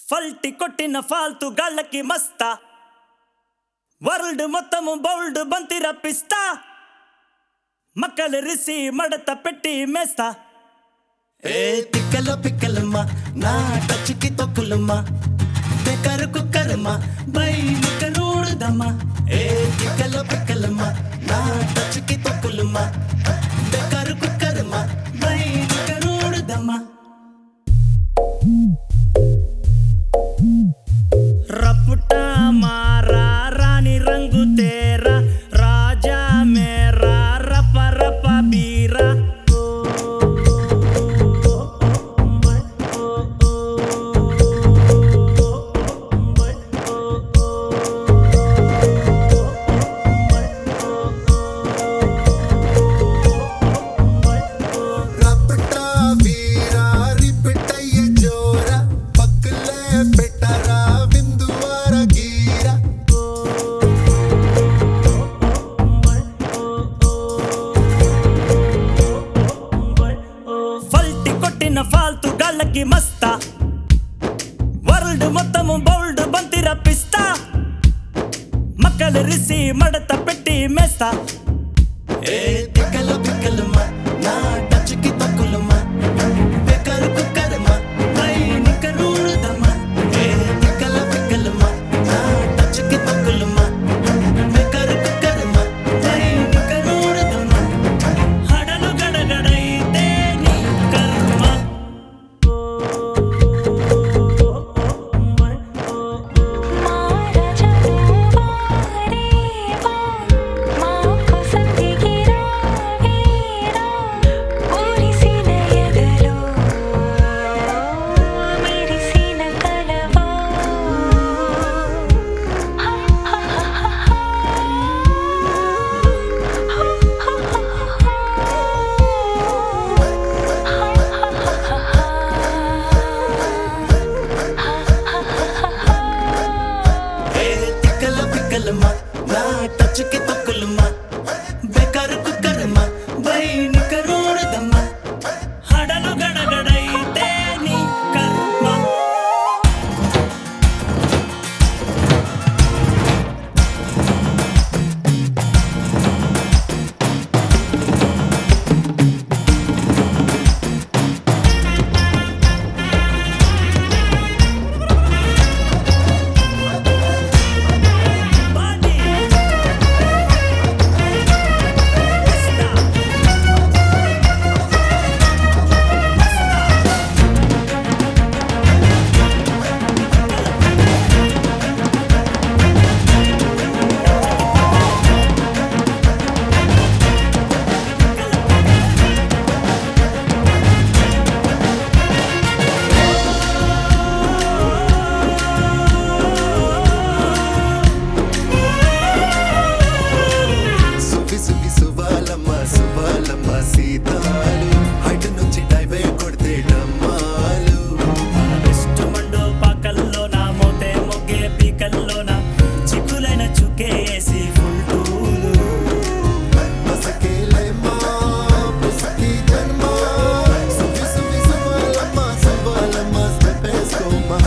ఫల్టి కొట్టిన ఫాల్తు గాళ్ళకి మస్తా వరల్డ్ మొత్తము బౌల్డ్ బంతి రప్పిస్తా మక్కలు రిసి మడత పెట్టి మేస్తా ఏ తిక్కల పిక్కలమ్మ నా టచ్కి తొక్కులమ్మ బెకరు కుక్కరమ్మ బయలుక నూడుదమ్మ ఏ తిక్కల పిక్కలమ్మ నా టచ్కి తొక్కులమ్మ బెకరు కుక్కరమ్మ బయలుక నూడుదమ్మ రపుటా మారా రాణి రంగు తేరా రాజా మేరా రప రప బీరా ఫాల్తు గాళ్ళకి మస్తా వరల్డ్ మొత్తము బౌల్డ్ బంతి రప్పిస్తా మక్కలు రిసి మడత పెట్టి మేస్తా ఏ తిక్కల పిక్కలమ్మ నా టచ్కి తొక్కులమ్మ బెకరు కుక్కరమ్మ బయలుక నూడుదమ్మ ఏ తిక్కల పిక్కలమ్మ నా టచ్కి తొక్కులమ్మ బెకరు కుక్కరమ్మ బయలుక నూడుదమ్మ హడలు గడగడైతే నీ కర్మ నా టచ్కి తొక్కులమ్మ బెకరు కుక్కరమ్మ బయలుక నూడుదమ్మ హడలు గడగడైతే నీ కర్మ సీతాలు హైట్ నుంచి డైవే కొడితే డమ్మాలు ఇష్టమండో పాకల్లో నా మోతే మొగ్గే పీకల్లో నా చిక్కులైన చుక్కేసి ఫుల్ టూలు మసకేలేమా పుసకి జన్మ సువి సువి సువాలమ్మ సువాలమ్మ స్టెప్ వేసుకోమా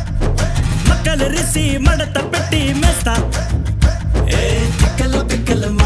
మడత పెట్టి మేస్తా ఏ తిక్కల పిక్కలమ్మ